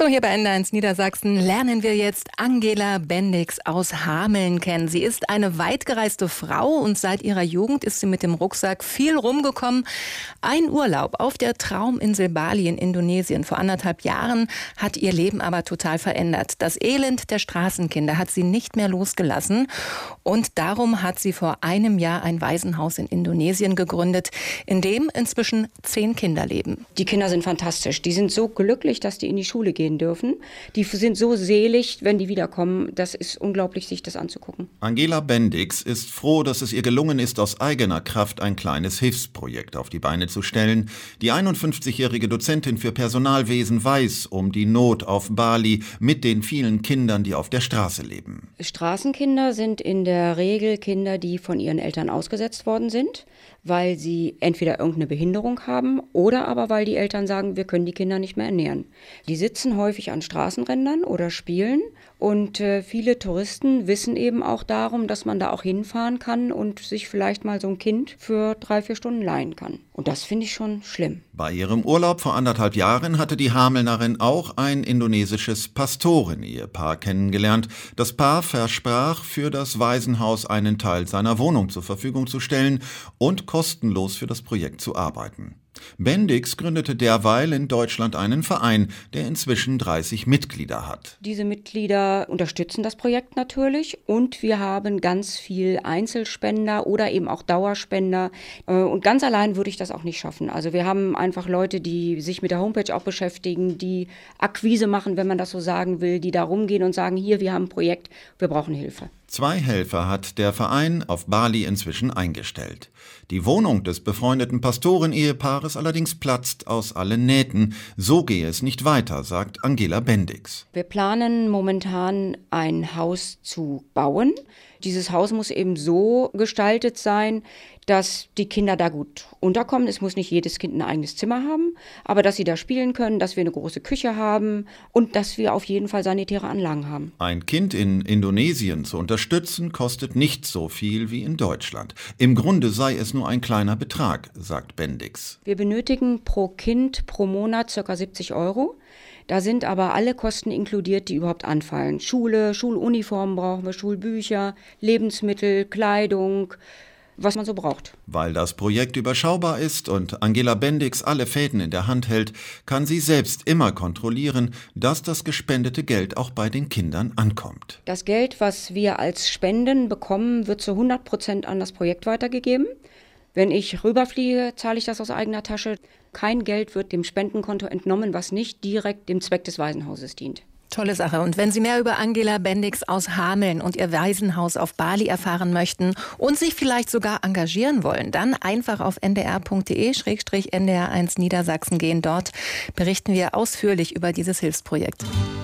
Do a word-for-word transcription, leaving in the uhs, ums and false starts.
So, hier bei N D R eins Niedersachsen lernen wir jetzt Angela Bendix aus Hameln kennen. Sie ist eine weitgereiste Frau und seit ihrer Jugend ist sie mit dem Rucksack viel rumgekommen. Ein Urlaub auf der Trauminsel Bali in Indonesien vor anderthalb Jahren hat ihr Leben aber total verändert. Das Elend der Straßenkinder hat sie nicht mehr losgelassen und darum hat sie vor einem Jahr ein Waisenhaus in Indonesien gegründet, in dem inzwischen zehn Kinder leben. Die Kinder sind fantastisch. Die sind so glücklich, dass die in die Schule gehen dürfen. Die sind so selig, wenn die wiederkommen. Das ist unglaublich, sich das anzugucken. Angela Bendix ist froh, dass es ihr gelungen ist, aus eigener Kraft ein kleines Hilfsprojekt auf die Beine zu stellen. Die einundfünfzigjährige Dozentin für Personalwesen weiß um die Not auf Bali mit den vielen Kindern, die auf der Straße leben. Straßenkinder sind in der Regel Kinder, die von ihren Eltern ausgesetzt worden sind, weil sie entweder irgendeine Behinderung haben oder aber weil die Eltern sagen, wir können die Kinder nicht mehr ernähren. Die sitzen häufig an Straßenrändern oder spielen und äh, viele Touristen wissen eben auch darum, dass man da auch hinfahren kann und sich vielleicht mal so ein Kind für drei, vier Stunden leihen kann. Und das finde ich schon schlimm. Bei ihrem Urlaub vor anderthalb Jahren hatte die Hamelnerin auch ein indonesisches Pastoren-Ehepaar kennengelernt. Das Paar versprach, für das Waisenhaus einen Teil seiner Wohnung zur Verfügung zu stellen und kostenlos für das Projekt zu arbeiten. Bendix gründete derweil in Deutschland einen Verein, der inzwischen dreißig Mitglieder hat. Diese Mitglieder unterstützen das Projekt natürlich und wir haben ganz viel Einzelspender oder eben auch Dauerspender. Und ganz allein würde ich das auch nicht schaffen. Also wir haben einfach Leute, die sich mit der Homepage auch beschäftigen, die Akquise machen, wenn man das so sagen will, die da rumgehen und sagen, hier, wir haben ein Projekt, wir brauchen Hilfe. Zwei Helfer hat der Verein auf Bali inzwischen eingestellt. Die Wohnung des befreundeten Pastoren-Ehepaares allerdings platzt aus allen Nähten. So gehe es nicht weiter, sagt Angela Bendix. Wir planen momentan ein Haus zu bauen. Dieses Haus muss eben so gestaltet sein, dass die Kinder da gut unterkommen. Es muss nicht jedes Kind ein eigenes Zimmer haben, aber dass sie da spielen können, dass wir eine große Küche haben und dass wir auf jeden Fall sanitäre Anlagen haben. Ein Kind in Indonesien zu unterstützen, kostet nicht so viel wie in Deutschland. Im Grunde sei es nur ein kleiner Betrag, sagt Bendix. Wir benötigen pro Kind pro Monat ca. siebzig Euro. Da sind aber alle Kosten inkludiert, die überhaupt anfallen. Schule, Schuluniformen brauchen wir, Schulbücher, Lebensmittel, Kleidung, was man so braucht. Weil das Projekt überschaubar ist und Angela Bendix alle Fäden in der Hand hält, kann sie selbst immer kontrollieren, dass das gespendete Geld auch bei den Kindern ankommt. Das Geld, was wir als Spenden bekommen, wird zu hundert Prozent an das Projekt weitergegeben. Wenn ich rüberfliege, zahle ich das aus eigener Tasche. Kein Geld wird dem Spendenkonto entnommen, was nicht direkt dem Zweck des Waisenhauses dient. Tolle Sache. Und wenn Sie mehr über Angela Bendix aus Hameln und ihr Waisenhaus auf Bali erfahren möchten und sich vielleicht sogar engagieren wollen, dann einfach auf n d r punkt d e slash n d r eins Niedersachsen gehen. Dort berichten wir ausführlich über dieses Hilfsprojekt.